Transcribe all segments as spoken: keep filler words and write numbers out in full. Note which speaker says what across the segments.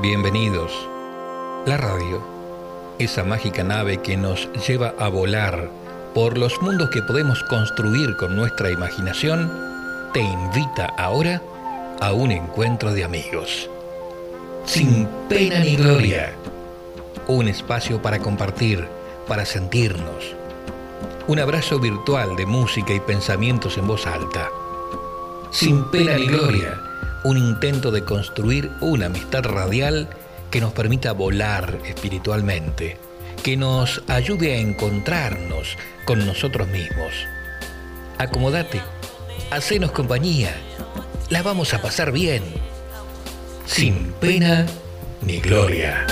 Speaker 1: Bienvenidos. La radio, esa mágica nave que nos lleva a volar por los mundos que podemos construir con nuestra imaginación, te invita ahora a un encuentro de amigos. Sin pena ni gloria. Un espacio para compartir, para sentirnos. Un abrazo virtual de música y pensamientos en voz alta. Sin pena ni gloria. Un intento de construir una amistad radial que nos permita volar espiritualmente, que nos ayude a encontrarnos con nosotros mismos. Acomódate, hacenos compañía, la vamos a pasar bien, sin pena ni gloria.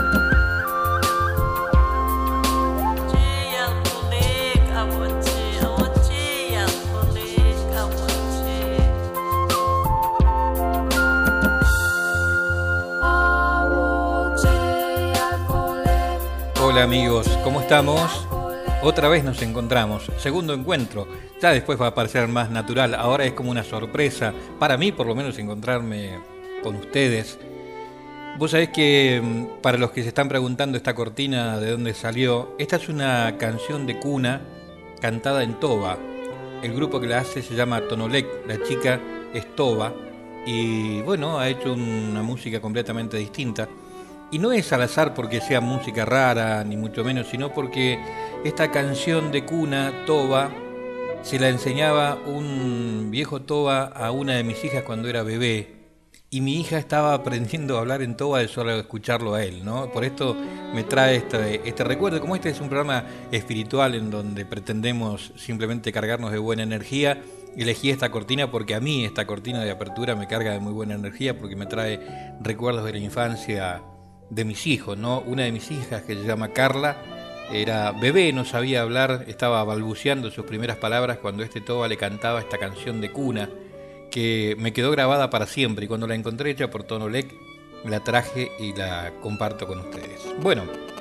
Speaker 1: Hola amigos, ¿cómo estamos? Otra vez nos encontramos, segundo encuentro. Ya después va a parecer más natural, ahora es como una sorpresa, para mí por lo menos, encontrarme con ustedes. Vos sabés que, para los que se están preguntando esta cortina de dónde salió, esta es una canción de cuna cantada en toba. El grupo que la hace se llama Tonolec, la chica es toba y bueno, ha hecho una música completamente distinta. Y no es al azar porque sea música rara, ni mucho menos, sino porque esta canción de cuna, toba, se la enseñaba un viejo toba a una de mis hijas cuando era bebé. Y mi hija estaba aprendiendo a hablar en toba de solo escucharlo a él, ¿no? Por esto me trae este, este recuerdo. Como este es un programa espiritual en donde pretendemos simplemente cargarnos de buena energía, elegí esta cortina porque a mí esta cortina de apertura me carga de muy buena energía, porque me trae recuerdos de la infancia de mis hijos, ¿no? Una de mis hijas, que se llama Carla, era bebé, no sabía hablar, estaba balbuceando sus primeras palabras cuando este toba le cantaba esta canción de cuna que me quedó grabada para siempre, y cuando la encontré hecha por Tonolec la traje y la comparto con ustedes. Bueno,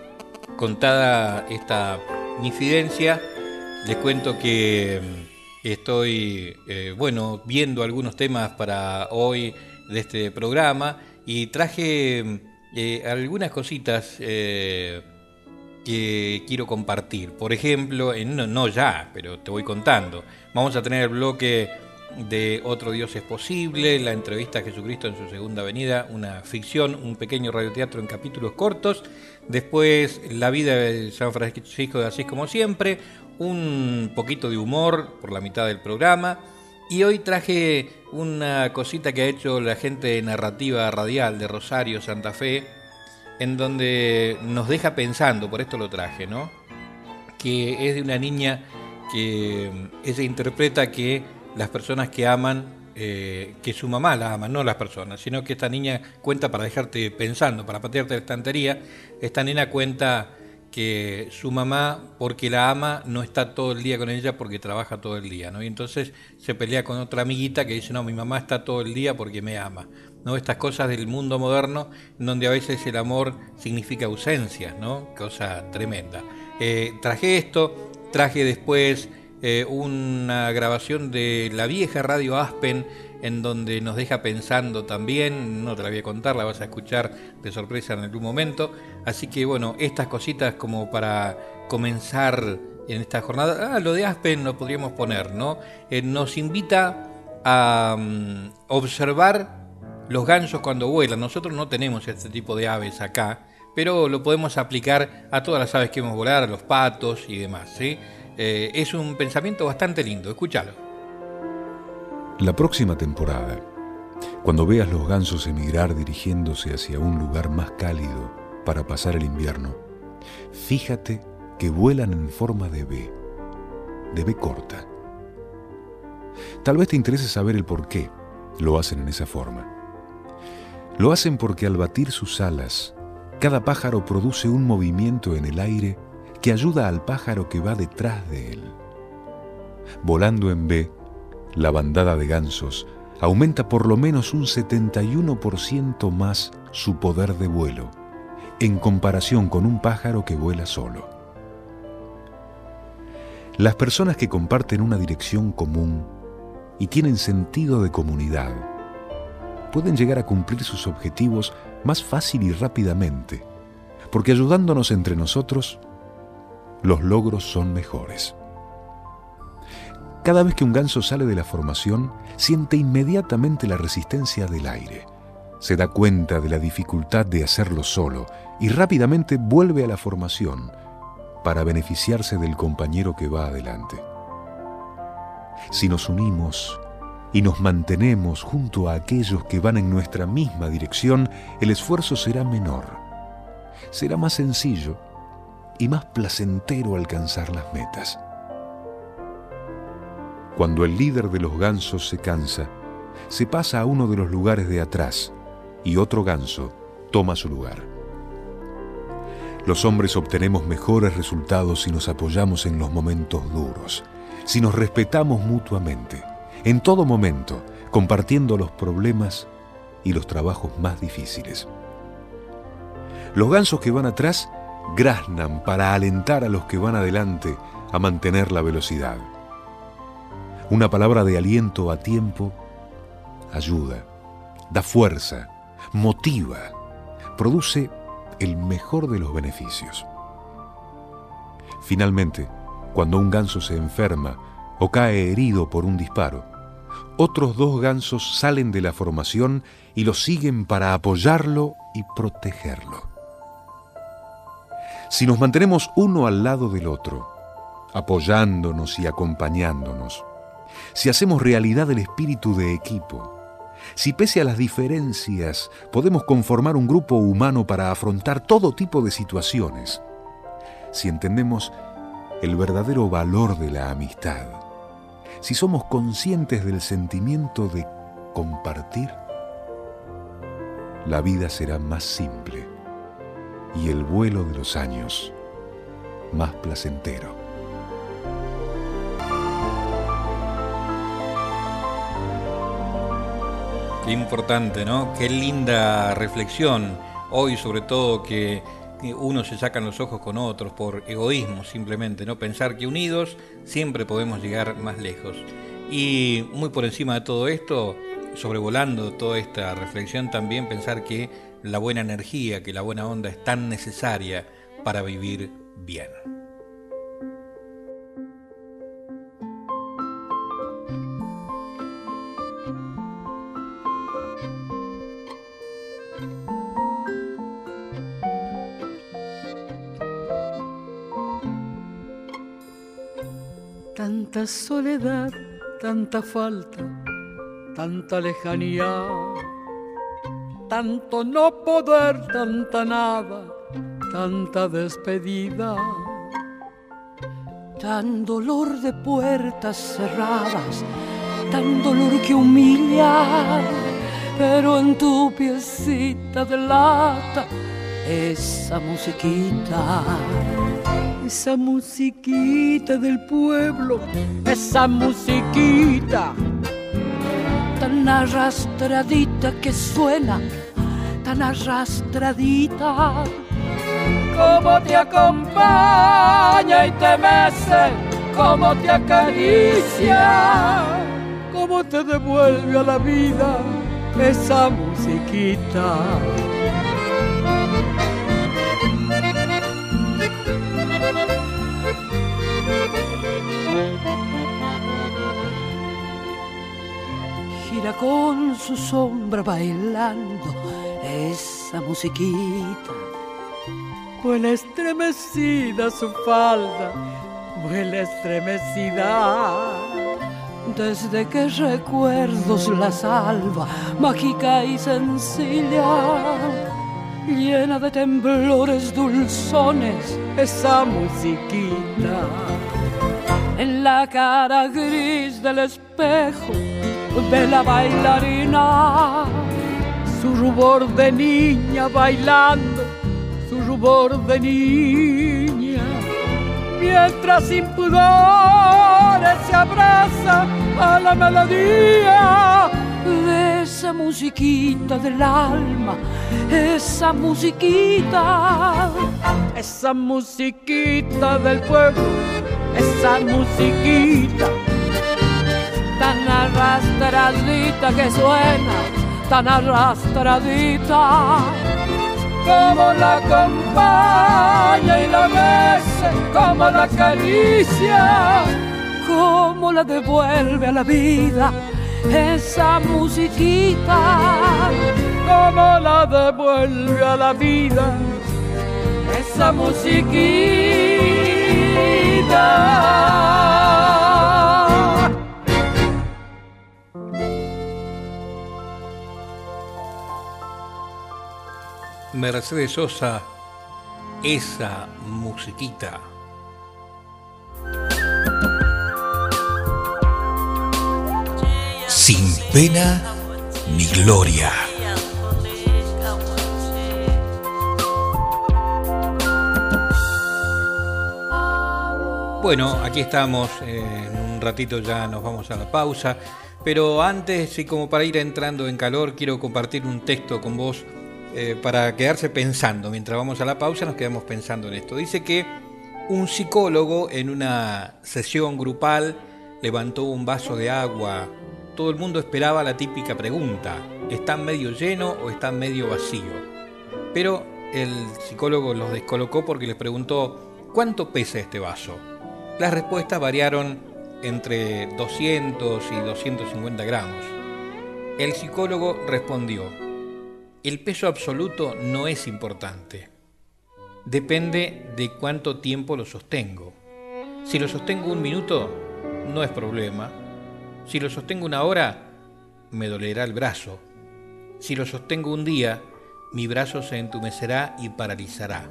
Speaker 1: contada esta infidencia, les cuento que estoy eh, bueno, viendo algunos temas para hoy de este programa y traje Eh, algunas cositas eh, que quiero compartir. Por ejemplo, eh, no, no ya, pero te voy contando. Vamos a tener el bloque de Otro Dios es Posible, la entrevista a Jesucristo en su segunda venida, una ficción, un pequeño radioteatro en capítulos cortos. Después, la vida de San Francisco de Asís, como siempre, un poquito de humor por la mitad del programa. Y hoy traje una cosita que ha hecho la gente de Narrativa Radial de Rosario, Santa Fe, en donde nos deja pensando, por esto lo traje, ¿no? Que es de una niña que ella interpreta que las personas que aman, eh, que su mamá la ama, no las personas, sino que esta niña cuenta, para dejarte pensando, para patearte la estantería, esta nena cuenta que su mamá, porque la ama, no está todo el día con ella porque trabaja todo el día, ¿no? Y entonces se pelea con otra amiguita que dice, no, mi mamá está todo el día porque me ama, ¿no? Estas cosas del mundo moderno, en donde a veces el amor significa ausencia, ¿no? Cosa tremenda. Eh, traje esto, traje después eh, una grabación de la vieja radio Aspen, en donde nos deja pensando también. No te la voy a contar, la vas a escuchar de sorpresa en algún momento. Así que bueno, estas cositas como para comenzar en esta jornada. Ah, lo de Aspen lo podríamos poner, ¿no? Eh, nos invita a um, observar los gansos cuando vuelan. Nosotros no tenemos este tipo de aves acá, pero lo podemos aplicar a todas las aves que vemos volar, a los patos y demás, ¿sí? Eh, es un pensamiento bastante lindo, escúchalo.
Speaker 2: La próxima temporada, cuando veas los gansos emigrar dirigiéndose hacia un lugar más cálido para pasar el invierno, fíjate que vuelan en forma de V, de V corta. Tal vez te interese saber el por qué lo hacen en esa forma. Lo hacen porque al batir sus alas, cada pájaro produce un movimiento en el aire que ayuda al pájaro que va detrás de él. Volando en V, la bandada de gansos aumenta por lo menos un setenta y uno por ciento más su poder de vuelo, en comparación con un pájaro que vuela solo. Las personas que comparten una dirección común y tienen sentido de comunidad pueden llegar a cumplir sus objetivos más fácil y rápidamente, porque ayudándonos entre nosotros, los logros son mejores. Cada vez que un ganso sale de la formación, siente inmediatamente la resistencia del aire. Se da cuenta de la dificultad de hacerlo solo y rápidamente vuelve a la formación para beneficiarse del compañero que va adelante. Si nos unimos y nos mantenemos junto a aquellos que van en nuestra misma dirección, el esfuerzo será menor. Será más sencillo y más placentero alcanzar las metas. Cuando el líder de los gansos se cansa, se pasa a uno de los lugares de atrás y otro ganso toma su lugar. Los hombres obtenemos mejores resultados si nos apoyamos en los momentos duros, si nos respetamos mutuamente, en todo momento, compartiendo los problemas y los trabajos más difíciles. Los gansos que van atrás graznan para alentar a los que van adelante a mantener la velocidad. Una palabra de aliento a tiempo ayuda, da fuerza, motiva, produce el mejor de los beneficios. Finalmente, cuando un ganso se enferma o cae herido por un disparo, otros dos gansos salen de la formación y lo siguen para apoyarlo y protegerlo. Si nos mantenemos uno al lado del otro, apoyándonos y acompañándonos, si hacemos realidad el espíritu de equipo, si pese a las diferencias podemos conformar un grupo humano para afrontar todo tipo de situaciones, si entendemos el verdadero valor de la amistad, si somos conscientes del sentimiento de compartir, la vida será más simple y el vuelo de los años más placentero.
Speaker 1: Qué importante, ¿no? Qué linda reflexión. Hoy, sobre todo, que uno se sacan los ojos con otros por egoísmo, simplemente, ¿no? Pensar que unidos siempre podemos llegar más lejos. Y muy por encima de todo esto, sobrevolando toda esta reflexión, también pensar que la buena energía, que la buena onda es tan necesaria para vivir bien.
Speaker 3: Tanta soledad, tanta falta, tanta lejanía, tanto no poder, tanta nada, tanta despedida, tan dolor de puertas cerradas, tan dolor que humilla, pero en tu piecita de lata, esa musiquita. Esa musiquita del pueblo, esa musiquita tan arrastradita que suena, tan arrastradita, como te acompaña y te mece, como te acaricia, como te devuelve a la vida esa musiquita. Gira con su sombra bailando esa musiquita, vuela estremecida su falda, vuela estremecida, desde que recuerdos la salva, mágica y sencilla, llena de temblores dulzones, esa musiquita. En la cara gris del espejo de la bailarina, su rubor de niña bailando, su rubor de niña, mientras sin pudores se abraza a la melodía de esa musiquita del alma, esa musiquita, esa musiquita del pueblo, esa musiquita tan arrastradita que suena, tan arrastradita, como la acompaña y la besa, como la acaricia, como la devuelve a la vida esa musiquita, como la devuelve a la vida esa musiquita.
Speaker 1: Mercedes Sosa, esa musiquita.
Speaker 4: Sin pena ni gloria.
Speaker 1: Bueno, aquí estamos, eh, en un ratito ya nos vamos a la pausa, pero antes, y como para ir entrando en calor, quiero compartir un texto con vos eh, para quedarse pensando. Mientras vamos a la pausa nos quedamos pensando en esto. Dice que un psicólogo en una sesión grupal levantó un vaso de agua. Todo el mundo esperaba la típica pregunta: ¿está medio lleno o está medio vacío? Pero el psicólogo los descolocó porque les preguntó: ¿cuánto pesa este vaso? Las respuestas variaron entre doscientos y doscientos cincuenta gramos. El psicólogo respondió: el peso absoluto no es importante. Depende de cuánto tiempo lo sostengo. Si lo sostengo un minuto, no es problema. Si lo sostengo una hora, me dolerá el brazo. Si lo sostengo un día, mi brazo se entumecerá y paralizará.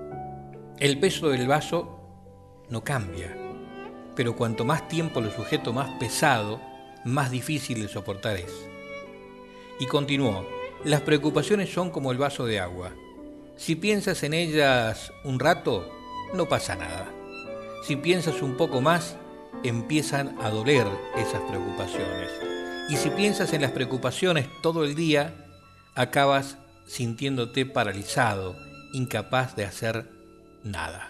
Speaker 1: El peso del vaso no cambia, pero cuanto más tiempo lo sujeto más pesado, más difícil de soportar es. Y continuó: las preocupaciones son como el vaso de agua. Si piensas en ellas un rato, no pasa nada. Si piensas un poco más, empiezan a doler esas preocupaciones. Y si piensas en las preocupaciones todo el día, acabas sintiéndote paralizado, incapaz de hacer nada.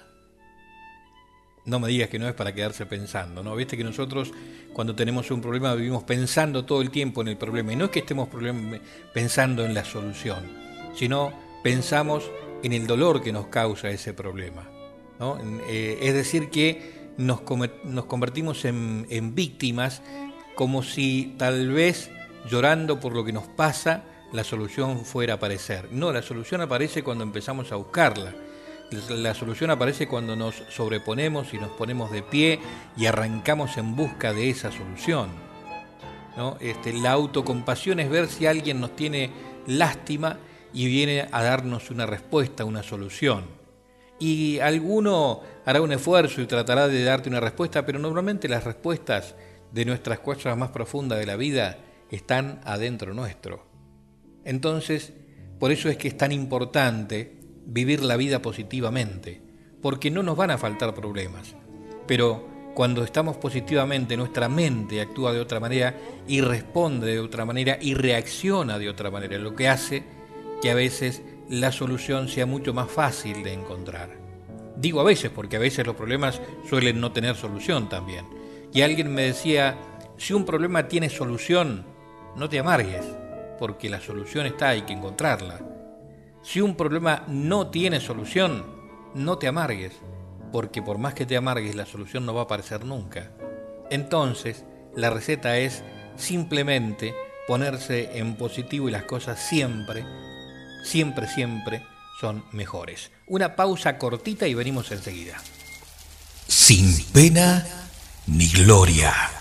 Speaker 1: No me digas que no es para quedarse pensando, ¿no? Viste que nosotros cuando tenemos un problema vivimos pensando todo el tiempo en el problema. Y no es que estemos pensando en la solución, sino pensamos en el dolor que nos causa ese problema, ¿no? Eh, es decir que nos, nos convertimos en, en víctimas, como si tal vez llorando por lo que nos pasa la solución fuera a aparecer. No, la solución aparece cuando empezamos a buscarla. La solución aparece cuando nos sobreponemos y nos ponemos de pie y arrancamos en busca de esa solución, ¿no? Este, la autocompasión es ver si alguien nos tiene lástima y viene a darnos una respuesta, una solución. Y alguno hará un esfuerzo y tratará de darte una respuesta, pero normalmente las respuestas de nuestras cosas más profundas de la vida están adentro nuestro. Entonces, por eso es que es tan importante vivir la vida positivamente, porque no nos van a faltar problemas, pero cuando estamos positivamente, nuestra mente actúa de otra manera y responde de otra manera y reacciona de otra manera, lo que hace que a veces la solución sea mucho más fácil de encontrar. Digo a veces, porque a veces los problemas suelen no tener solución también. Y alguien me decía: si un problema tiene solución, no te amargues, porque la solución está, hay que encontrarla. Si un problema no tiene solución, no te amargues, porque por más que te amargues, la solución no va a aparecer nunca. Entonces, la receta es simplemente ponerse en positivo y las cosas siempre, siempre, siempre son mejores. Una pausa cortita y venimos enseguida.
Speaker 4: Sin pena ni gloria.